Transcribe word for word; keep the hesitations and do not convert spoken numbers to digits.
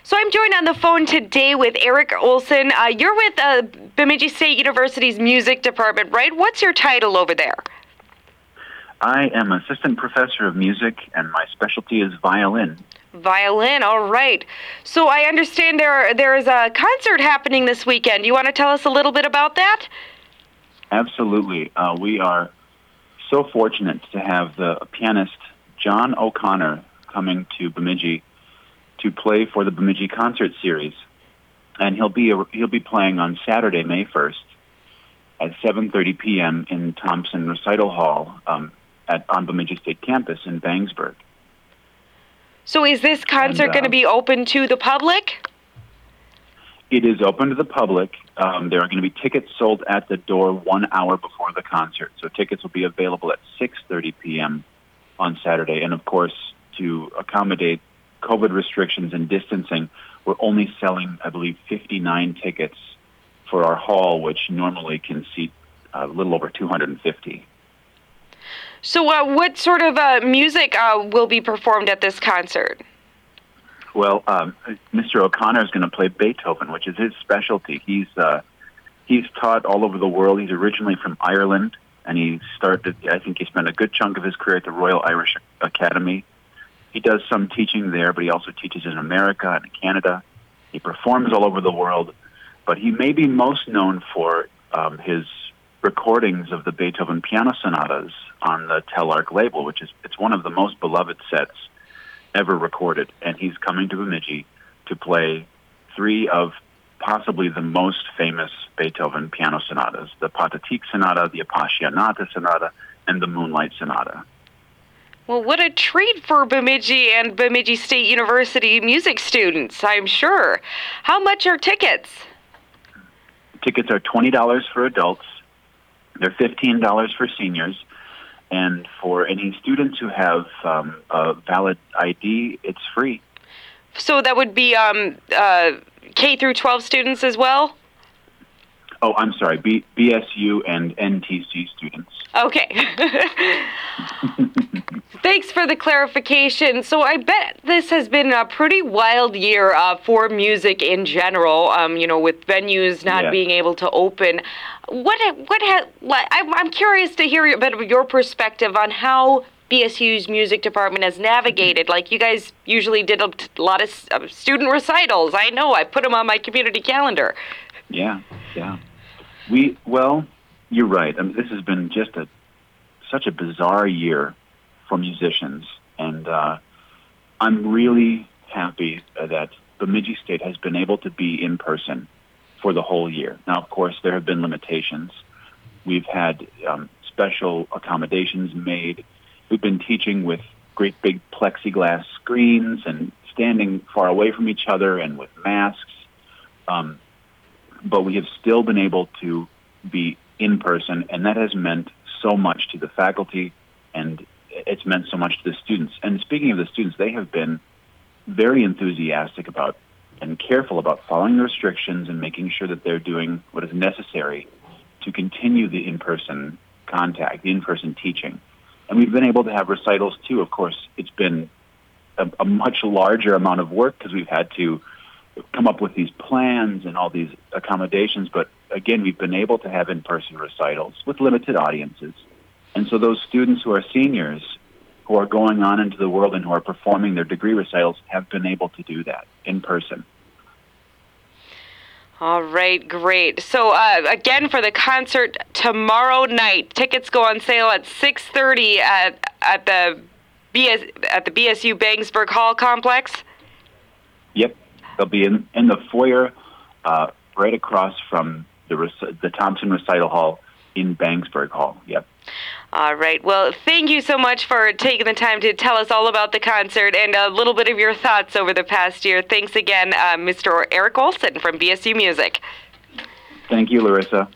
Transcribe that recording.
So I'm joined on the phone today with Eric Olson. Uh, you're with uh, Bemidji State University's music department, right? What's your title over there? I am assistant professor of music, and my specialty is violin. Violin, all right. So I understand there there is a concert happening this weekend. You want to tell us a little bit about that? Absolutely. Uh, we are so fortunate to have the pianist John O'Connor coming to Bemidji to play for the Bemidji Concert Series, and he'll be he'll be playing on Saturday, May first, at seven thirty p.m. in Thompson Recital Hall um, at on Bemidji State Campus in Bangsburg. So is this concert And, uh, going to be open to the public? It is open to the public. Um, there are going to be tickets sold at the door one hour before the concert, so tickets will be available at six thirty p.m. on Saturday. And of course, to accommodate COVID restrictions and distancing, we're only selling, I believe, fifty-nine tickets for our hall, which normally can seat a little over two hundred fifty. So uh, what sort of uh, music uh, will be performed at this concert? Well, um, Mister O'Connor is going to play Beethoven, which is his specialty. He's uh, he's taught all over the world. He's originally from Ireland, and he started, I think he spent a good chunk of his career at the Royal Irish Academy. He does some teaching there, but he also teaches in America and in Canada. He performs all over the world, but he may be most known for um, his recordings of the Beethoven piano sonatas on the Telarc label, which is it's one of the most beloved sets ever recorded. And he's coming to Bemidji to play three of possibly the most famous Beethoven piano sonatas: the Pathetique Sonata, the Appassionata Sonata, and the Moonlight Sonata. Well, what a treat for Bemidji and Bemidji State University music students, I'm sure. How much are tickets? Tickets are twenty dollars for adults. They're fifteen dollars for seniors. And for any students who have um, a valid I D, it's free. So that would be um, uh, K through twelve students as well? Oh, I'm sorry, B- BSU and N T C students. Okay. Thanks for the clarification. So I bet this has been a pretty wild year uh, for music in general, um, you know, with venues not Yes. being able to open. What, what, ha- what I'm I'm curious to hear a bit of your perspective on how B S U's music department has navigated. Like, you guys usually did a t- lot of s- uh, student recitals. I know, I put them on my community calendar. Yeah, yeah. We well, you're right. I mean, this has been just a such a bizarre year for musicians, and uh, I'm really happy that Bemidji State has been able to be in person for the whole year. Now, of course, there have been limitations. We've had um, special accommodations made. We've been teaching with great big plexiglass screens and standing far away from each other and with masks. Um, but we have still been able to be in person, and that has meant so much to the faculty, and it's meant so much to the students. And speaking of the students, they have been very enthusiastic about and careful about following the restrictions and making sure that they're doing what is necessary to continue the in-person contact, the in-person teaching. And we've been able to have recitals, too. Of course, it's been a, a much larger amount of work because we've had to come up with these plans and all these accommodations. But again, we've been able to have in-person recitals with limited audiences. And so those students who are seniors, who are going on into the world and who are performing their degree recitals, have been able to do that in person. All right, great. So uh, again, for the concert tomorrow night, tickets go on sale at six thirty at at the B S at the B S U Bangsburg Hall complex. Yep, they'll be in in the foyer, uh, right across from the rec- the Thompson Recital Hall in Bangsburg Hall. Yep. All right. Well, thank you so much for taking the time to tell us all about the concert and a little bit of your thoughts over the past year. Thanks again, uh, Mister Eric Olson from B S U Music. Thank you, Larissa.